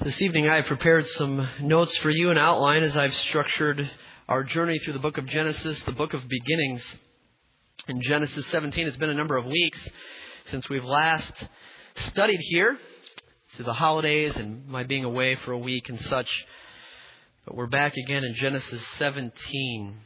This evening I have prepared some notes for you, an outline as I've structured our journey through the book of Genesis, the book of beginnings. In Genesis 17, it's been a number of weeks since we've last studied here through the holidays and my being away for a week and such. But we're back again in Genesis 17.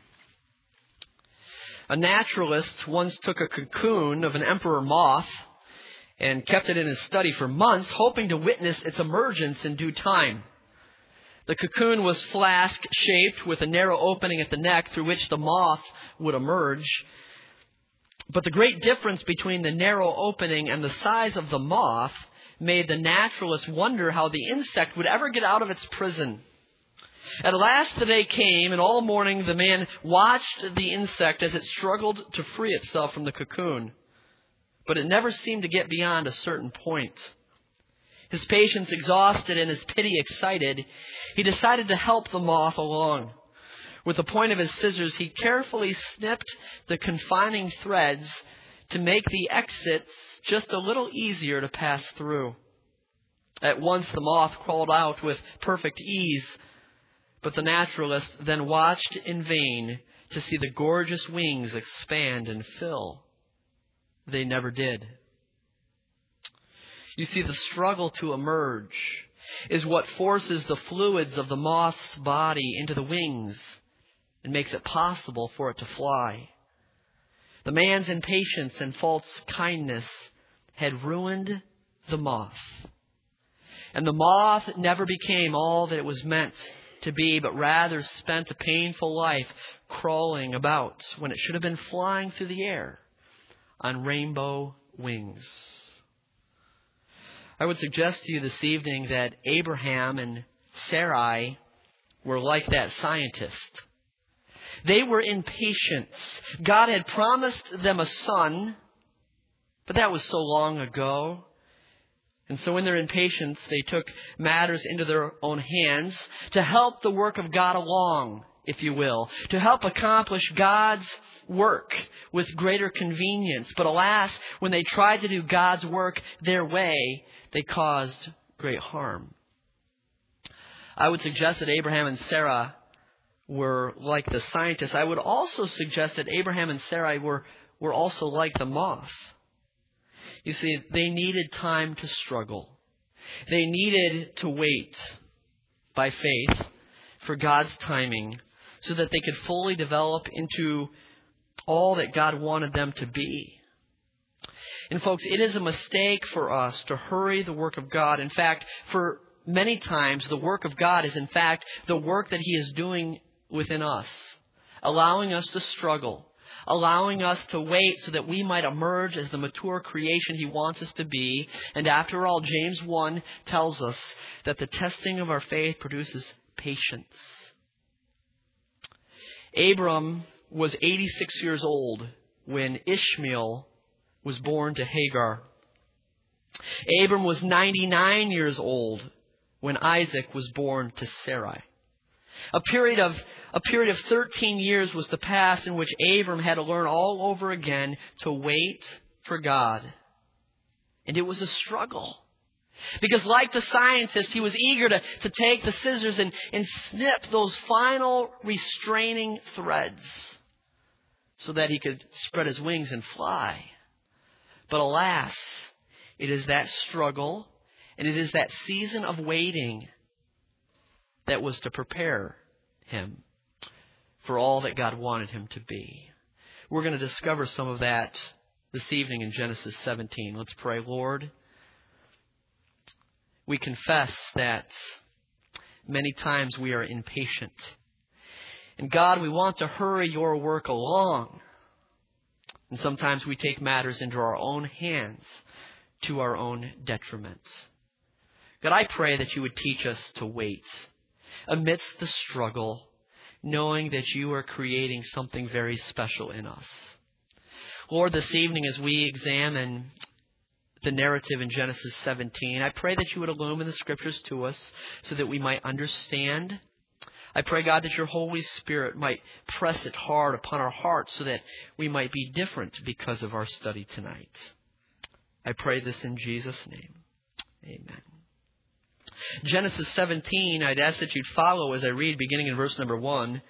A naturalist once took a cocoon of an emperor moth and kept it in his study for months, hoping to witness its emergence in due time. The cocoon was flask-shaped with a narrow opening at the neck through which the moth would emerge. But the great difference between the narrow opening and the size of the moth made the naturalist wonder how the insect would ever get out of its prison. At last the day came, and all morning the man watched the insect as it struggled to free itself from the cocoon. But it never seemed to get beyond a certain point. His patience exhausted and his pity excited, he decided to help the moth along. With the point of his scissors, he carefully snipped the confining threads to make the exits just a little easier to pass through. At once the moth crawled out with perfect ease, but the naturalist then watched in vain to see the gorgeous wings expand and fill. They never did. You see, the struggle to emerge is what forces the fluids of the moth's body into the wings and makes it possible for it to fly. The man's impatience and false kindness had ruined the moth. And the moth never became all that it was meant to be, but rather spent a painful life crawling about when it should have been flying through the air on rainbow wings. I would suggest to you this evening that Abraham and Sarai were like that scientist. They were impatient. God had promised them a son, but that was so long ago. And so in their impatience, they took matters into their own hands to help the work of God along, if you will, to help accomplish God's work with greater convenience. But alas, when they tried to do God's work their way, they caused great harm. I would suggest that Abraham and Sarah were like the scientists. I would also suggest that Abraham and Sarai were also like the moth. You see, they needed time to struggle. They needed to wait by faith for God's timing so that they could fully develop into all that God wanted them to be. And folks, it is a mistake for us to hurry the work of God. In fact, for many times, the work of God is in fact the work that He is doing within us, allowing us to struggle, allowing us to wait so that we might emerge as the mature creation He wants us to be. And after all, James 1 tells us that the testing of our faith produces patience. Abram was 86 years old when Ishmael was born to Hagar. Abram was 99 years old when Isaac was born to Sarai. A period of 13 years was to pass in which Abram had to learn all over again to wait for God. And it was a struggle. Because like the scientist, he was eager to take the scissors and snip those final restraining threads so that he could spread his wings and fly. But alas, it is that struggle and it is that season of waiting that was to prepare him for all that God wanted him to be. We're going to discover some of that this evening in Genesis 17. Let's pray. Lord, we confess that many times we are impatient. And God, we want to hurry your work along. And sometimes we take matters into our own hands to our own detriment. God, I pray that you would teach us to wait amidst the struggle, knowing that you are creating something very special in us. Lord, this evening as we examine the narrative in Genesis 17, I pray that you would illumine the Scriptures to us so that we might understand. I pray, God, that your Holy Spirit might press it hard upon our hearts so that we might be different because of our study tonight. I pray this in Jesus' name. Amen. Genesis 17, I'd ask that you'd follow as I read, beginning in verse number 1.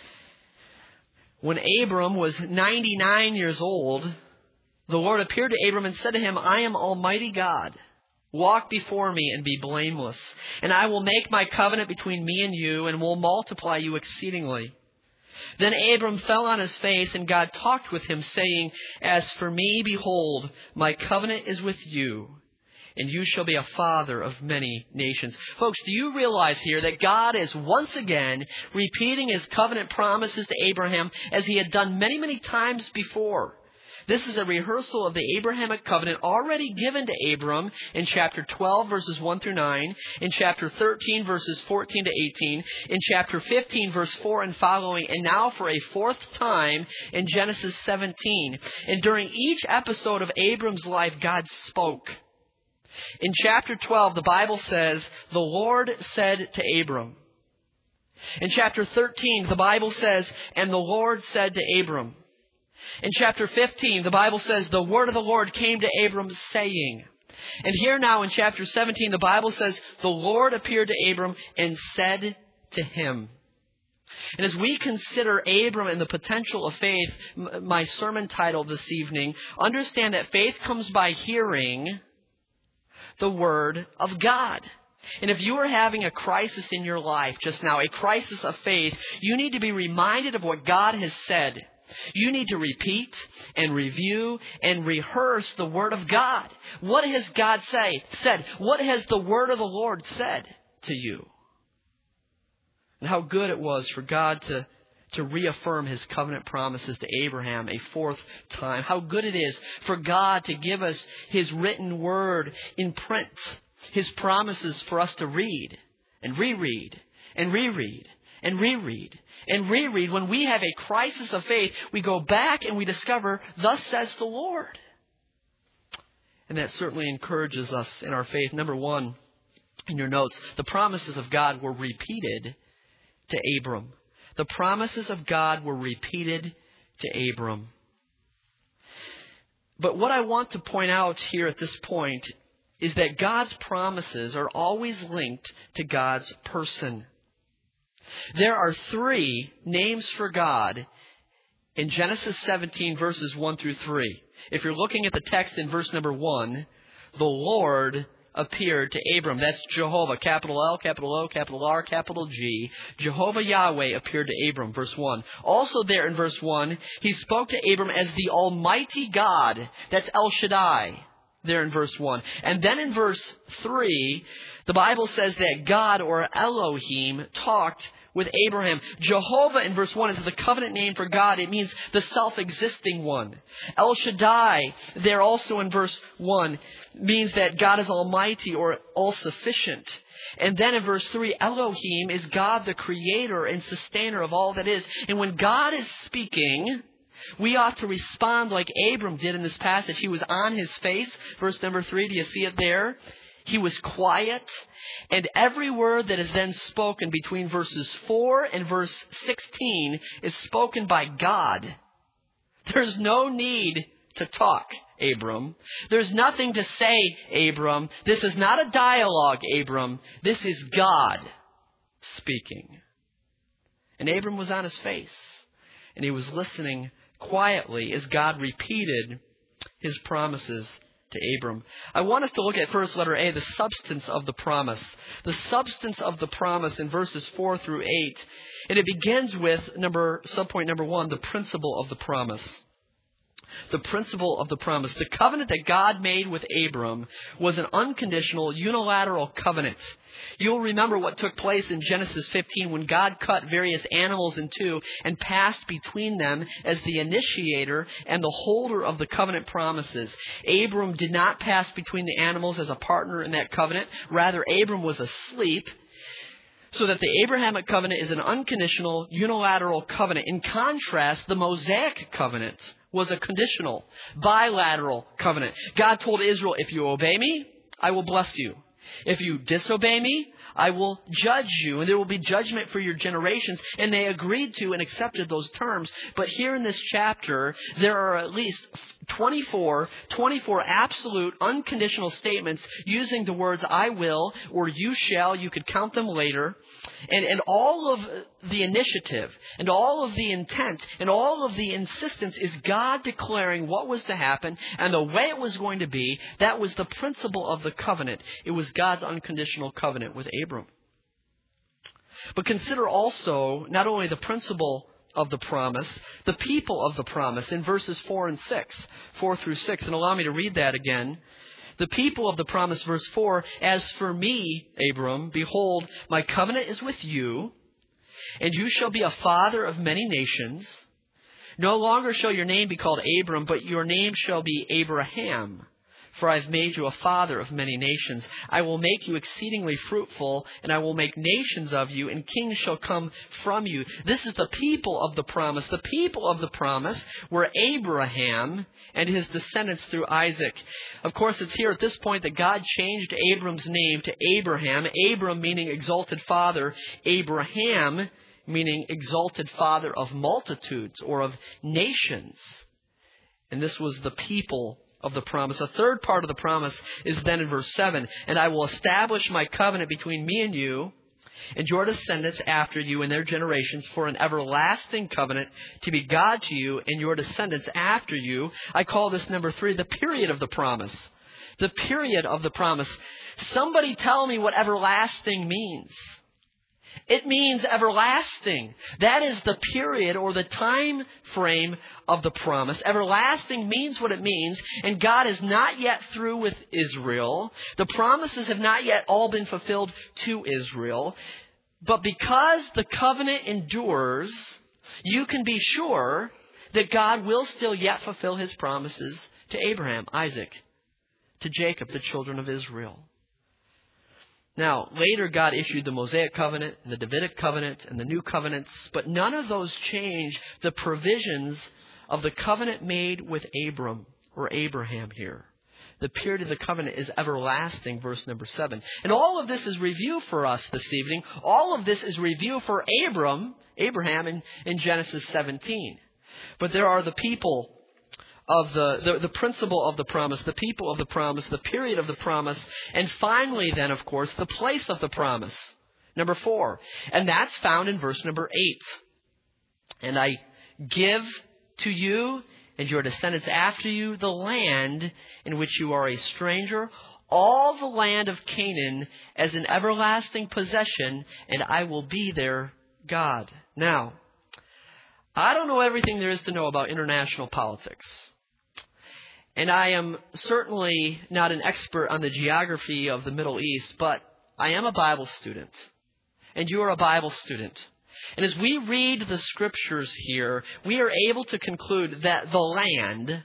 When Abram was 99 years old, the Lord appeared to Abram and said to him, I am Almighty God. Walk before me and be blameless, and I will make my covenant between me and you, and will multiply you exceedingly. Then Abram fell on his face, and God talked with him, saying, As for me, behold, my covenant is with you, and you shall be a father of many nations. Folks, do you realize here that God is once again repeating His covenant promises to Abraham as He had done many, many times before? This is a rehearsal of the Abrahamic covenant already given to Abram in chapter 12, verses 1 through 9, in chapter 13, verses 14 to 18, in chapter 15, verse 4 and following, and now for a fourth time in Genesis 17. And during each episode of Abram's life, God spoke. In chapter 12, the Bible says, the Lord said to Abram. In chapter 13, the Bible says, and the Lord said to Abram. In chapter 15, the Bible says, the word of the Lord came to Abram saying. And here now in chapter 17, the Bible says, the Lord appeared to Abram and said to him. And as we consider Abram and the potential of faith, my sermon title this evening, understand that faith comes by hearing the word of God. And if you are having a crisis in your life just now, a crisis of faith, you need to be reminded of what God has said. You need to repeat and review and rehearse the Word of God. What has God said? What has the Word of the Lord said to you? And how good it was for God to reaffirm His covenant promises to Abraham a fourth time. How good it is for God to give us His written Word in print. His promises for us to read and reread and reread and reread and reread. When we have a crisis of faith, we go back and we discover, thus says the Lord. And that certainly encourages us in our faith. Number one, in your notes, the promises of God were repeated to Abram. The promises of God were repeated to Abram. But what I want to point out here at this point is that God's promises are always linked to God's person. There are three names for God in Genesis 17, verses 1 through 3. If you're looking at the text in verse number 1, the Lord appeared to Abram. That's Jehovah, capital L, capital O, capital R, capital G. Jehovah Yahweh appeared to Abram, verse 1. Also there in verse 1, He spoke to Abram as the Almighty God. That's El Shaddai, there in verse 1. And then in verse 3, the Bible says that God, or Elohim, talked with Abraham. Jehovah in verse 1 is the covenant name for God. It means the self-existing one. El Shaddai, there also in verse 1, means that God is almighty or all-sufficient. And then in verse 3, Elohim is God, the creator and sustainer of all that is. And when God is speaking, we ought to respond like Abram did in this passage. He was on his face. Verse number 3, do you see it there? He was quiet, and every word that is then spoken between verses 4 and verse 16 is spoken by God. There's no need to talk, Abram. There's nothing to say, Abram. This is not a dialogue, Abram. This is God speaking. And Abram was on his face, and he was listening quietly as God repeated His promises to Abram. I want us to look at first, letter A, the substance of the promise. The substance of the promise in verses 4 through 8. And it begins with subpoint number 1, the principle of the promise. The principle of the promise. The covenant that God made with Abram was an unconditional, unilateral covenant. You'll remember what took place in Genesis 15 when God cut various animals in two and passed between them as the initiator and the holder of the covenant promises. Abram did not pass between the animals as a partner in that covenant. Rather, Abram was asleep. So that the Abrahamic covenant is an unconditional, unilateral covenant. In contrast, the Mosaic covenant was a conditional, bilateral covenant. God told Israel, if you obey me, I will bless you. If you disobey me, I will judge you, and there will be judgment for your generations. And they agreed to and accepted those terms. But here in this chapter, there are at least 24 absolute, unconditional statements using the words I will or you shall. You could count them later. And all of the initiative and all of the intent and all of the insistence is God declaring what was to happen and the way it was going to be. That was the principle of the covenant. It was God's unconditional covenant with Abram. But consider also not only the principle of the promise, the people of the promise in verses 4 through 6. And allow me to read that again. The people of the promise, verse 4, as for me, Abram, behold, my covenant is with you, and you shall be a father of many nations. No longer shall your name be called Abram, but your name shall be Abraham. For I have made you a father of many nations. I will make you exceedingly fruitful, and I will make nations of you, and kings shall come from you. This is the people of the promise. The people of the promise were Abraham and his descendants through Isaac. Of course, it's here at this point that God changed Abram's name to Abraham. Abram meaning exalted father. Abraham meaning exalted father of multitudes or of nations. And this was the people of the promise. A third part of the promise is then in verse 7. And I will establish my covenant between me and you and your descendants after you and their generations for an everlasting covenant to be God to you and your descendants after you. I call this number 3, the period of the promise. The period of the promise. Somebody tell me what everlasting means. It means everlasting. That is the period or the time frame of the promise. Everlasting means what it means, and God is not yet through with Israel. The promises have not yet all been fulfilled to Israel. But because the covenant endures, you can be sure that God will still yet fulfill his promises to Abraham, Isaac, to Jacob, the children of Israel. Now, later God issued the Mosaic covenant, and the Davidic covenant, and the new covenants, but none of those change the provisions of the covenant made with Abram or Abraham here. The period of the covenant is everlasting, verse number 7. And all of this is review for us this evening. All of this is review for Abraham in Genesis 17. But there are the people of the principle of the promise, the people of the promise, the period of the promise, and finally then, of course, the place of the promise. Number 4. And that's found in verse number 8. And I give to you and your descendants after you the land in which you are a stranger, all the land of Canaan as an everlasting possession, and I will be their God. Now, I don't know everything there is to know about international politics. And I am certainly not an expert on the geography of the Middle East, but I am a Bible student. And you are a Bible student. And as we read the scriptures here, we are able to conclude that the land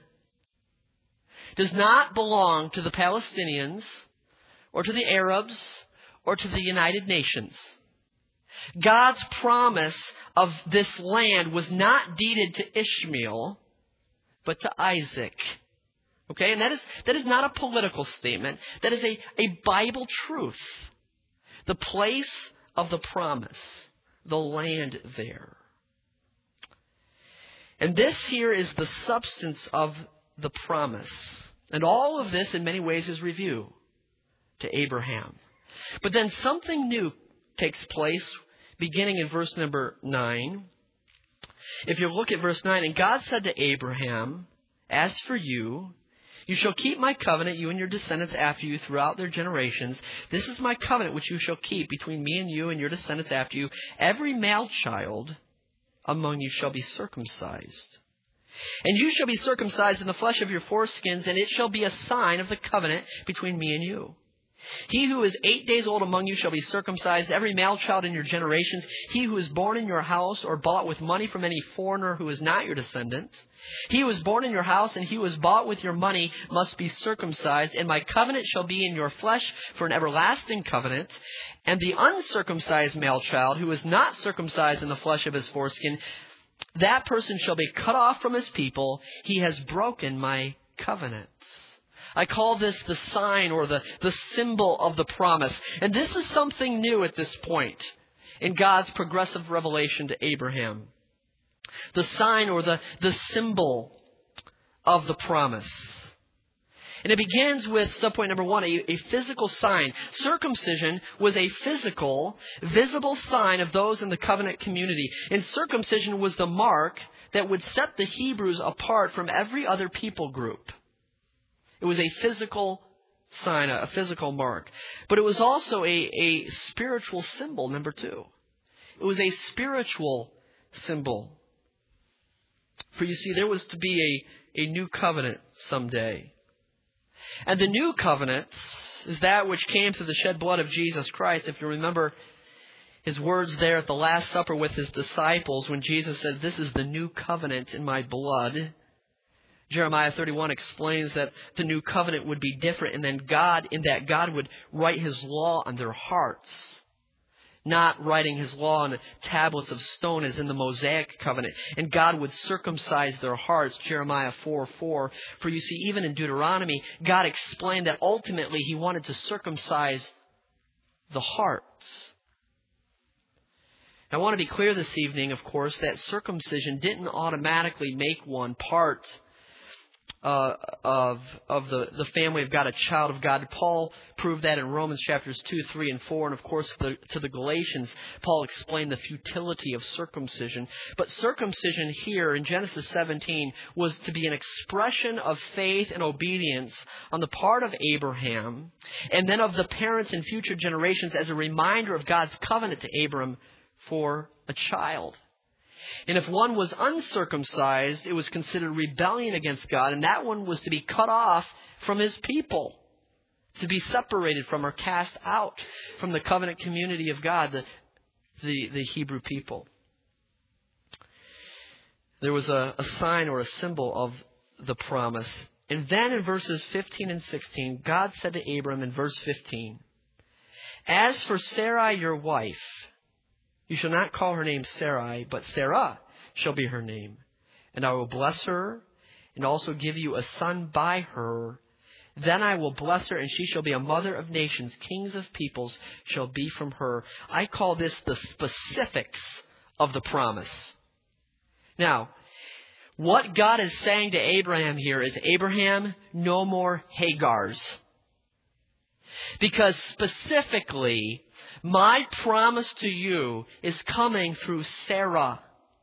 does not belong to the Palestinians or to the Arabs or to the United Nations. God's promise of this land was not deeded to Ishmael, but to Isaac. Okay, and that is not a political statement. That is a Bible truth. The place of the promise, the land there. And this here is the substance of the promise. And all of this in many ways is review to Abraham. But then something new takes place beginning in verse number 9. If you look at verse 9, and God said to Abraham, as for you, you shall keep my covenant, you and your descendants after you throughout their generations. This is my covenant which you shall keep between me and you and your descendants after you. Every male child among you shall be circumcised. And you shall be circumcised in the flesh of your foreskins, and it shall be a sign of the covenant between me and you. He who is 8 days old among you shall be circumcised, every male child in your generations. He who is born in your house or bought with money from any foreigner who is not your descendant. He who is born in your house and he who is bought with your money must be circumcised. And my covenant shall be in your flesh for an everlasting covenant. And the uncircumcised male child who is not circumcised in the flesh of his foreskin, that person shall be cut off from his people. He has broken my covenant. I call this the sign or the symbol of the promise. And this is something new at this point in God's progressive revelation to Abraham. The sign or the symbol of the promise. And it begins with subpoint number 1, a physical sign. Circumcision was a physical, visible sign of those in the covenant community. And circumcision was the mark that would set the Hebrews apart from every other people group. It was a physical sign, a physical mark. But it was also a spiritual symbol, number 2. It was a spiritual symbol. For you see, there was to be a new covenant someday. And the new covenant is that which came through the shed blood of Jesus Christ. If you remember his words there at the Last Supper with his disciples when Jesus said, "This is the new covenant in my blood." Jeremiah 31 explains that the new covenant would be different, and then God would write his law on their hearts. Not writing his law on tablets of stone as in the Mosaic covenant. And God would circumcise their hearts, Jeremiah 4:4. For you see, even in Deuteronomy, God explained that ultimately he wanted to circumcise the hearts. Now, I want to be clear this evening, of course, that circumcision didn't automatically make one part of the family of God, a child of God. Paul proved that in Romans chapters 2, 3, and 4. And of course, to the Galatians, Paul explained the futility of circumcision. But circumcision here in Genesis 17 was to be an expression of faith and obedience on the part of Abraham, and then of the parents and future generations as a reminder of God's covenant to Abram for a child. And if one was uncircumcised, it was considered rebellion against God, and that one was to be cut off from his people, to be separated from or cast out from the covenant community of God, the Hebrew people. There was a sign or a symbol of the promise. And then in verses 15 and 16, God said to Abram in verse 15, "As for Sarai your wife, you shall not call her name Sarai, but Sarah shall be her name. And I will bless her, and also give you a son by her. Then I will bless her, and she shall be a mother of nations. Kings of peoples shall be from her." I call this the specifics of the promise. Now, what God is saying to Abraham here is, Abraham, no more Hagars. Because specifically, my promise to you is coming through Sarah.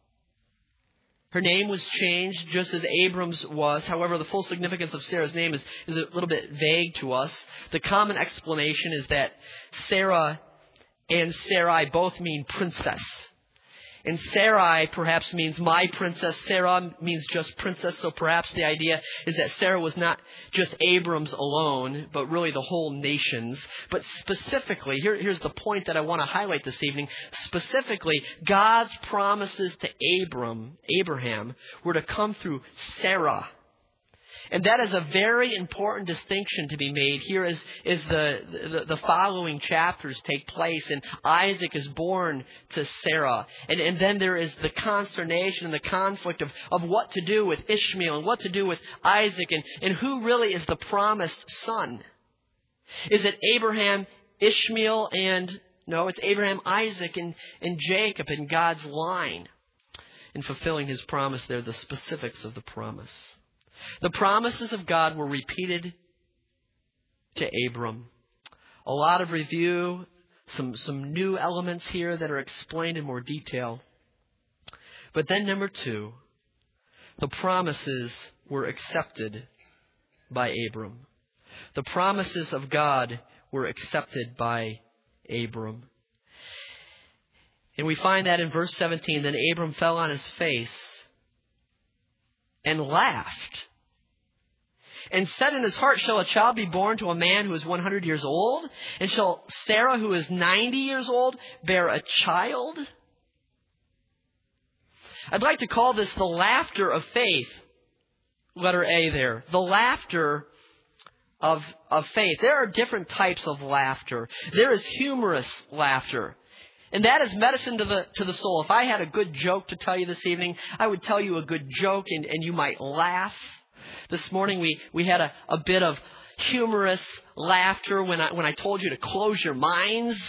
Her name was changed just as Abram's was. However, the full significance of Sarah's name is a little bit vague to us. The common explanation is that Sarah and Sarai both mean princess. And Sarai perhaps means my princess. Sarah means just princess. So perhaps the idea is that Sarah was not just Abram's alone, but really the whole nation's. But specifically, here's the point that I want to highlight this evening. Specifically, God's promises to Abraham, were to come through Sarah. And that is a very important distinction to be made here as the following chapters take place. And Isaac is born to Sarah. And then there is the consternation and the conflict of what to do with Ishmael and what to do with Isaac. And who really is the promised son? Is it Abraham, Ishmael, no, it's Abraham, Isaac, and Jacob in God's line. In fulfilling his promise there, the specifics of the promise. The promises of God were repeated to Abram. A lot of review, some new elements here that are explained in more detail. But then number 2, the promises were accepted by Abram. The promises of God were accepted by Abram. And we find that in verse 17, then Abram fell on his face and laughed, and said in his heart, shall a child be born to a man who is 100 years old? And shall Sarah, who is 90 years old, bear a child? I'd like to call this the laughter of faith. Letter A there. The laughter of faith. There are different types of laughter. There is humorous laughter. And that is medicine to the soul. If I had a good joke to tell you this evening, I would tell you a good joke and you might laugh. This morning we had a bit of humorous laughter when I told you to close your minds.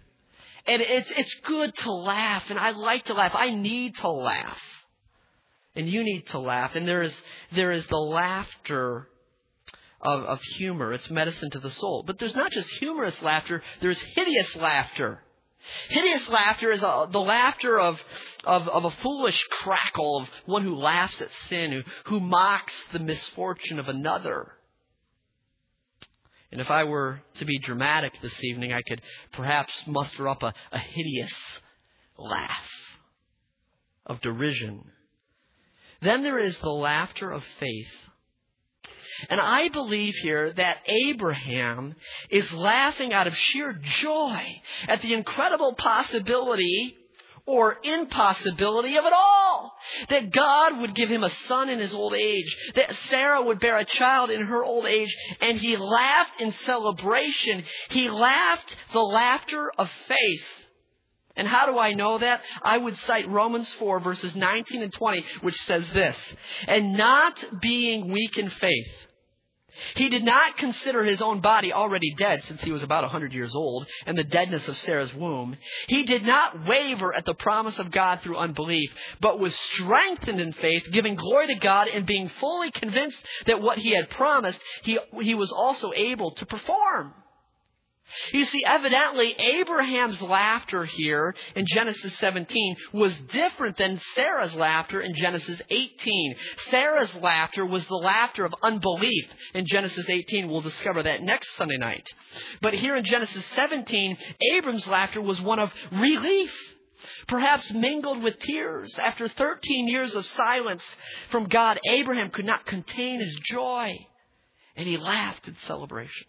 And it's good to laugh, and I like to laugh. I need to laugh. And you need to laugh. And there is the laughter of humor. It's medicine to the soul. But there's not just humorous laughter. There's hideous laughter. Hideous laughter is the laughter of a foolish crackle, of one who laughs at sin, who mocks the misfortune of another. And if I were to be dramatic this evening, I could perhaps muster up a hideous laugh of derision. Then there is the laughter of faith. And I believe here that Abraham is laughing out of sheer joy at the incredible possibility or impossibility of it all. That God would give him a son in his old age. That Sarah would bear a child in her old age. And he laughed in celebration. He laughed the laughter of faith. And how do I know that? I would cite Romans 4 verses 19 and 20, which says this: "And not being weak in faith, he did not consider his own body already dead, since he was about 100 years old, and the deadness of Sarah's womb. He did not waver at the promise of God through unbelief, but was strengthened in faith, giving glory to God, and being fully convinced that what he had promised, he was also able to perform." You see, evidently, Abraham's laughter here in Genesis 17 was different than Sarah's laughter in Genesis 18. Sarah's laughter was the laughter of unbelief in Genesis 18. We'll discover that next Sunday night. But here in Genesis 17, Abram's laughter was one of relief, perhaps mingled with tears. After 13 years of silence from God, Abraham could not contain his joy, and he laughed in celebration.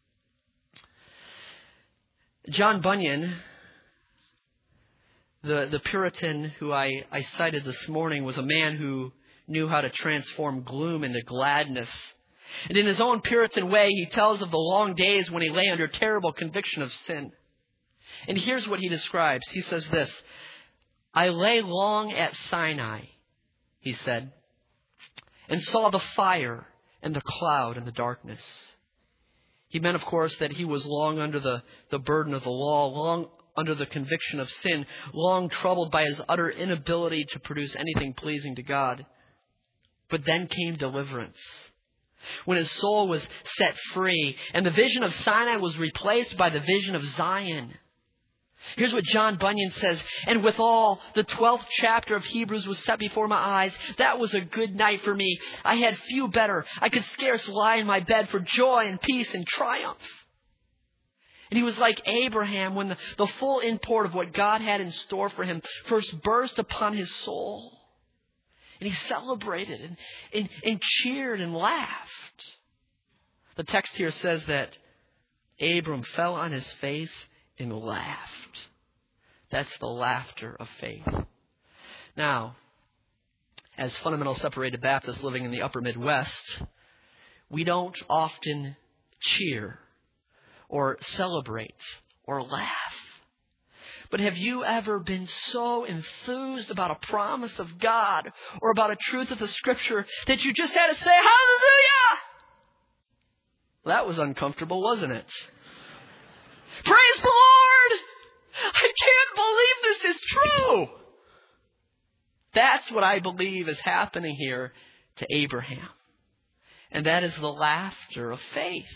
John Bunyan, the Puritan who I cited this morning, was a man who knew how to transform gloom into gladness. And in his own Puritan way, he tells of the long days when he lay under terrible conviction of sin. And here's what he describes. He says this: "I lay long at Sinai," he said, "and saw the fire and the cloud and the darkness." He meant, of course, that he was long under the burden of the law, long under the conviction of sin, long troubled by his utter inability to produce anything pleasing to God. But then came deliverance, when his soul was set free, and the vision of Sinai was replaced by the vision of Zion. Here's what John Bunyan says: "And withal, the 12th chapter of Hebrews was set before my eyes. That was a good night for me. I had few better. I could scarce lie in my bed for joy and peace and triumph." And he was like Abraham when the full import of what God had in store for him first burst upon his soul. And he celebrated and cheered and laughed. The text here says that Abram fell on his face and laughed. That's the laughter of faith. Now, as fundamental separated Baptists living in the upper Midwest, we don't often cheer or celebrate or laugh. But have you ever been so enthused about a promise of God or about a truth of the Scripture that you just had to say, "Hallelujah"? Well, that was uncomfortable, wasn't it? Praise the Lord! I can't believe this is true. That's what I believe is happening here to Abraham. And that is the laughter of faith.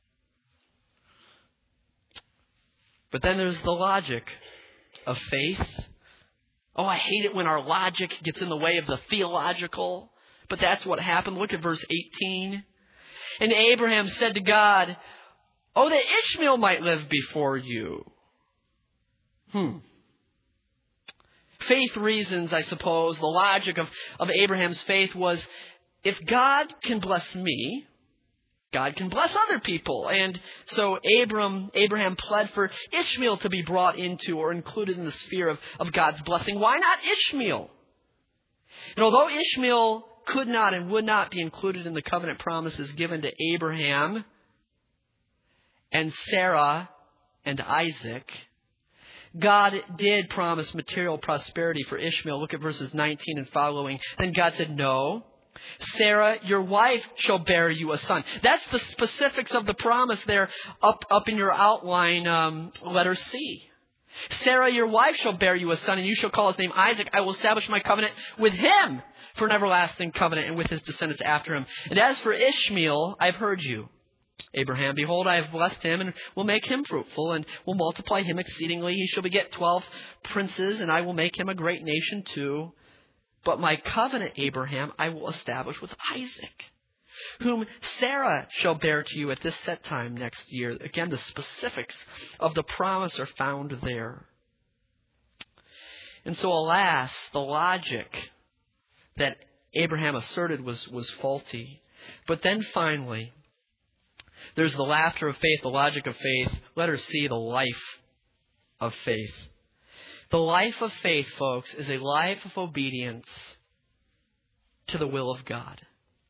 But then there's the logic of faith. Oh, I hate it when our logic gets in the way of the theological. But that's what happened. Look at verse 18. "And Abraham said to God, 'Oh, that Ishmael might live before you.'" Faith reasons, I suppose. The logic of Abraham's faith was, if God can bless me, God can bless other people. And so Abraham pled for Ishmael to be brought into or included in the sphere of God's blessing. Why not Ishmael? And although Ishmael could not and would not be included in the covenant promises given to Abraham and Sarah and Isaac, God did promise material prosperity for Ishmael. Look at verses 19 and following. Then God said, "No, Sarah, your wife, shall bear you a son." That's the specifics of the promise there up in your outline, letter C. Sarah, your wife, shall bear you a son, and you shall call his name Isaac. I will establish my covenant with him for an everlasting covenant, and with his descendants after him. And as for Ishmael, I have heard you. Abraham, behold, I have blessed him, and will make him fruitful, and will multiply him exceedingly. He shall beget 12 princes, and I will make him a great nation too. But my covenant, Abraham, I will establish with Isaac, whom Sarah shall bear to you at this set time next year. Again, the specifics of the promise are found there. And so, alas, the logic that Abraham asserted was faulty. But then finally, there's the laughter of faith, the logic of faith. Letter C, the life of faith. The life of faith, folks, is a life of obedience to the will of God.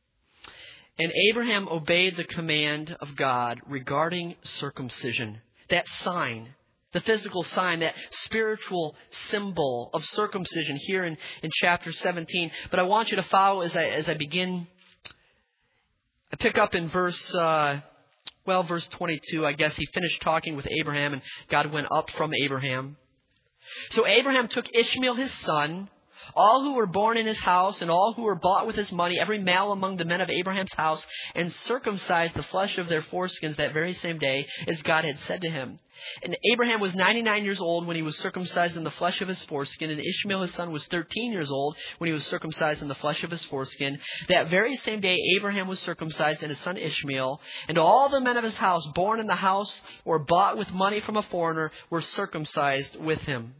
And Abraham obeyed the command of God regarding circumcision. That sign, the physical sign, that spiritual symbol of circumcision here in chapter 17. But I want you to follow as I begin. I pick up in verse 22, I guess. He finished talking with Abraham, and God went up from Abraham. So Abraham took Ishmael his son, all who were born in his house, and all who were bought with his money, every male among the men of Abraham's house, and circumcised the flesh of their foreskins that very same day, as God had said to him. And Abraham was 99 years old when he was circumcised in the flesh of his foreskin, and Ishmael his son was 13 years old when he was circumcised in the flesh of his foreskin. That very same day Abraham was circumcised, and his son Ishmael, and all the men of his house, born in the house or bought with money from a foreigner, were circumcised with him.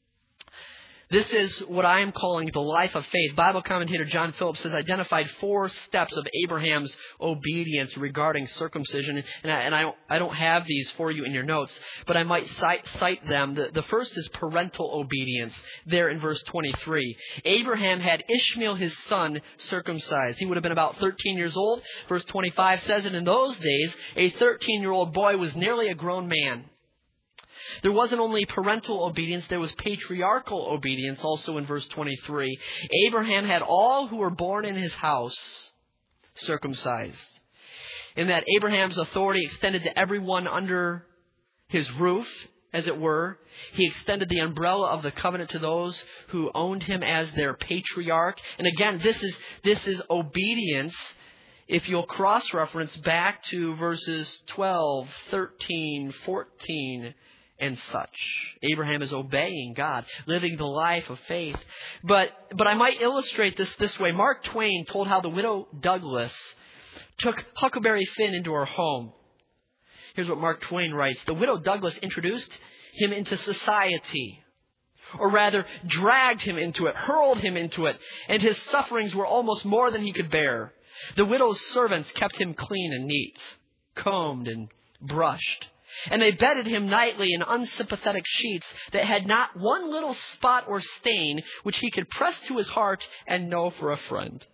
This is what I am calling the life of faith. Bible commentator John Phillips has identified 4 steps of Abraham's obedience regarding circumcision. And I don't have these for you in your notes, but I might cite them. The first is parental obedience, there in verse 23. Abraham had Ishmael his son circumcised. He would have been about 13 years old. Verse 25 says that in those days, a 13-year-old boy was nearly a grown man. There wasn't only parental obedience, there was patriarchal obedience also in verse 23. Abraham had all who were born in his house circumcised. In that Abraham's authority extended to everyone under his roof, as it were. He extended the umbrella of the covenant to those who owned him as their patriarch. And again, this is obedience. If you'll cross-reference back to verses 12, 13, 14, and such. Abraham is obeying God, living the life of faith. But I might illustrate this way. Mark Twain told how the widow Douglas took Huckleberry Finn into her home. Here's what Mark Twain writes. The widow Douglas introduced him into society, or rather dragged him into it, hurled him into it, and his sufferings were almost more than he could bear. The widow's servants kept him clean and neat, combed and brushed. And they bedded him nightly in unsympathetic sheets that had not one little spot or stain which he could press to his heart and know for a friend.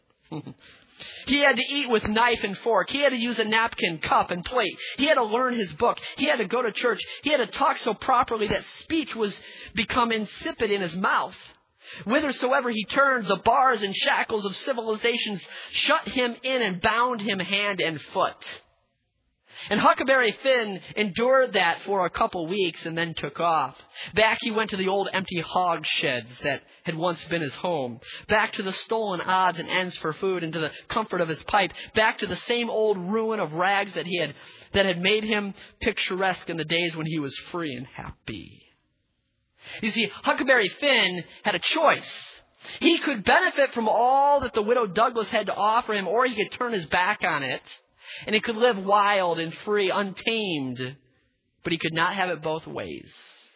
He had to eat with knife and fork. He had to use a napkin, cup, and plate. He had to learn his book. He had to go to church. He had to talk so properly that speech was become insipid in his mouth. Whithersoever he turned, the bars and shackles of civilizations shut him in and bound him hand and foot. And Huckleberry Finn endured that for a couple weeks and then took off. Back he went to the old empty hog sheds that had once been his home. Back to the stolen odds and ends for food and to the comfort of his pipe. Back to the same old ruin of rags that had made him picturesque in the days when he was free and happy. You see, Huckleberry Finn had a choice. He could benefit from all that the widow Douglas had to offer him, or he could turn his back on it. And he could live wild and free, untamed. But he could not have it both ways.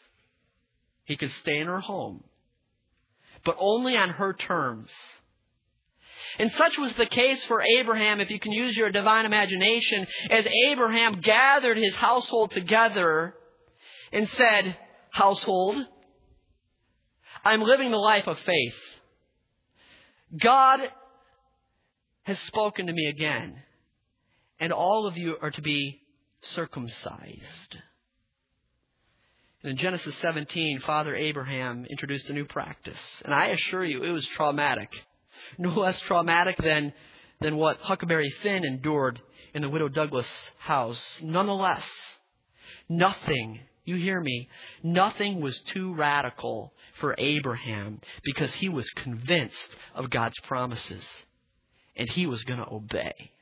He could stay in her home, but only on her terms. And such was the case for Abraham, if you can use your divine imagination, as Abraham gathered his household together and said, household, I'm living the life of faith. God has spoken to me again. And all of you are to be circumcised. And in Genesis 17, Father Abraham introduced a new practice. And I assure you, it was traumatic. No less traumatic than what Huckleberry Finn endured in the widow Douglas house. Nonetheless, nothing You hear me? Nothing was too radical for Abraham because he was convinced of God's promises and he was going to obey.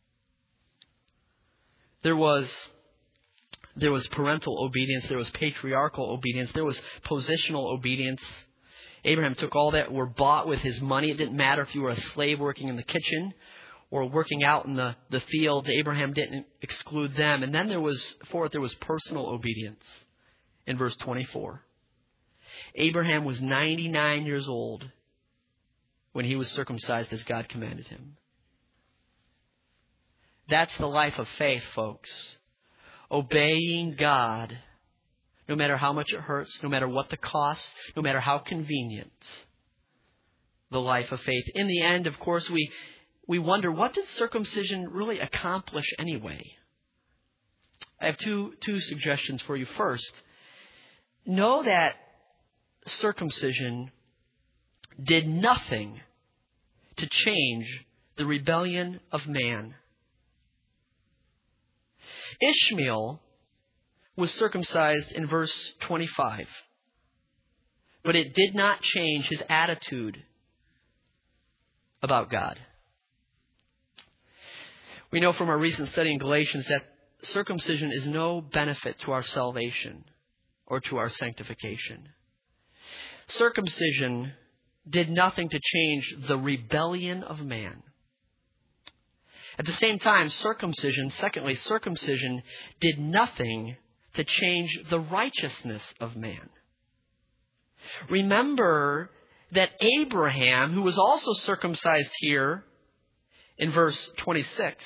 There was parental obedience. There was patriarchal obedience. There was positional obedience. Abraham took all that were bought with his money. It didn't matter if you were a slave working in the kitchen or working out in the field. Abraham didn't exclude them. And then there was personal obedience in verse 24. Abraham was 99 years old when he was circumcised as God commanded him. That's the life of faith, folks. Obeying God, no matter how much it hurts, no matter what the cost, no matter how convenient. The life of faith. In the end, of course, we wonder, what did circumcision really accomplish anyway? I have two suggestions for you. First, know that circumcision did nothing to change the rebellion of man. Ishmael was circumcised in verse 25, but it did not change his attitude about God. We know from our recent study in Galatians that circumcision is no benefit to our salvation or to our sanctification. Circumcision did nothing to change the rebellion of man. At the same time, circumcision did nothing to change the righteousness of man. Remember that Abraham, who was also circumcised here in verse 26,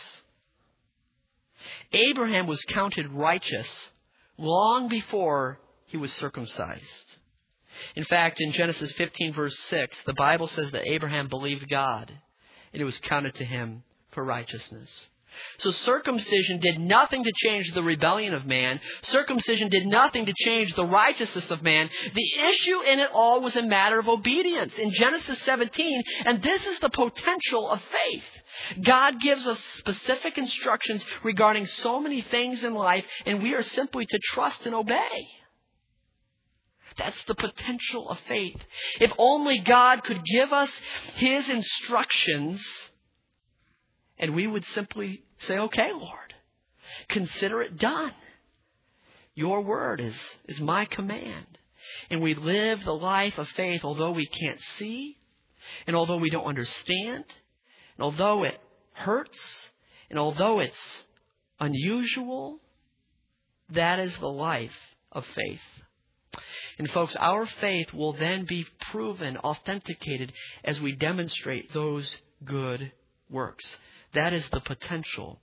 Abraham was counted righteous long before he was circumcised. In fact, in Genesis 15 verse 6, the Bible says that Abraham believed God and it was counted to him for righteousness. So circumcision did nothing to change the rebellion of man. Circumcision did nothing to change the righteousness of man. The issue in it all was a matter of obedience. In Genesis 17, and this is the potential of faith, God gives us specific instructions regarding so many things in life, and we are simply to trust and obey. That's the potential of faith. If only God could give us His instructions, and we would simply say, okay, Lord, consider it done. Your word is my command. And we live the life of faith although we can't see, and although we don't understand, and although it hurts, and although it's unusual. That is the life of faith. And folks, our faith will then be proven, authenticated, as we demonstrate those good works. That is the potential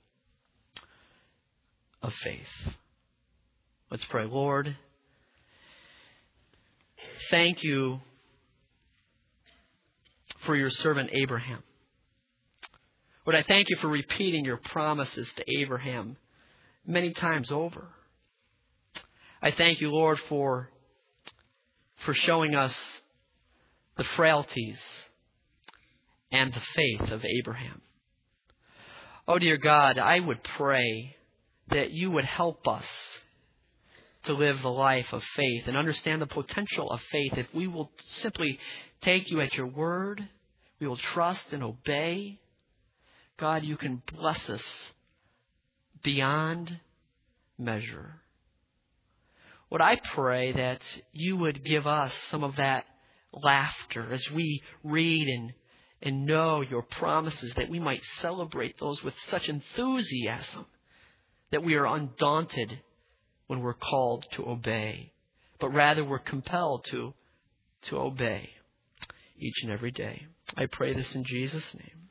of faith. Let's pray. Lord, thank you for your servant Abraham. Lord, I thank you for repeating your promises to Abraham many times over. I thank you, Lord, for showing us the frailties and the faith of Abraham. Oh, dear God, I would pray that you would help us to live the life of faith and understand the potential of faith if we will simply take you at your word, we will trust and obey. God, you can bless us beyond measure. Lord, I pray that you would give us some of that laughter as we read and know your promises, that we might celebrate those with such enthusiasm that we are undaunted when we're called to obey, but rather we're compelled to obey each and every day. I pray this in Jesus' name.